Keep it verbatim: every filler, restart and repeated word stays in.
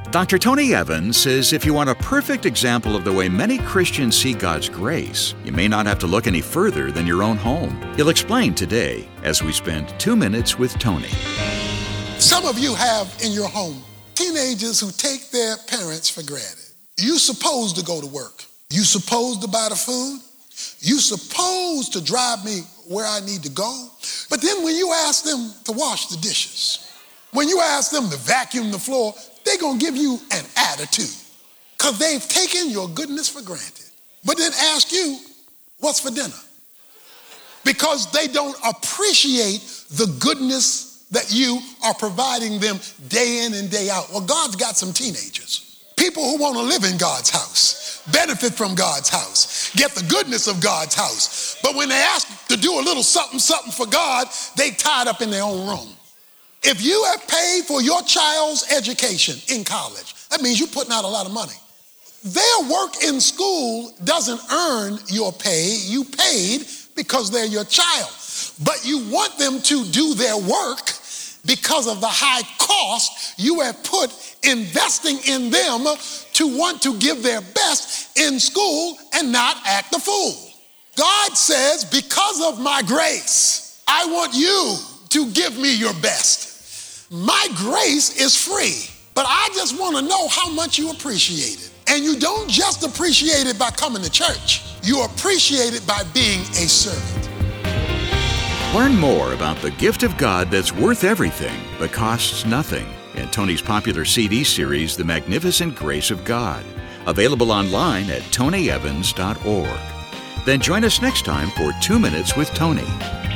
Doctor Tony Evans says if you want a perfect example of the way many Christians see God's grace, you may not have to look any further than your own home. He'll explain today as we spend two minutes with Tony. Some of you have in your home teenagers who take their parents for granted. You supposed to go to work. You supposed to buy the food. You supposed to drive me where I need to go. But then when you ask them to wash the dishes, when you ask them to vacuum the floor, they're going to give you an attitude because they've taken your goodness for granted. But then ask you, what's for dinner? Because they don't appreciate the goodness that you are providing them day in and day out. Well, God's got some teenagers, people who want to live in God's house, benefit from God's house, get the goodness of God's house. But when they ask to do a little something, something for God, they tied up in their own room. If you have paid for your child's education in college, that means you're putting out a lot of money. Their work in school doesn't earn your pay. You paid because they're your child. But you want them to do their work because of the high cost you have put investing in them to want to give their best in school and not act a fool. God says, because of my grace, I want you to give me your best. My grace is free, but I just want to know how much you appreciate it. And you don't just appreciate it by coming to church. You appreciate it by being a servant. Learn more about the gift of God that's worth everything but costs nothing in Tony's popular C D series, The Magnificent Grace of God, available online at tony evans dot org. Then join us next time for Two Minutes with Tony.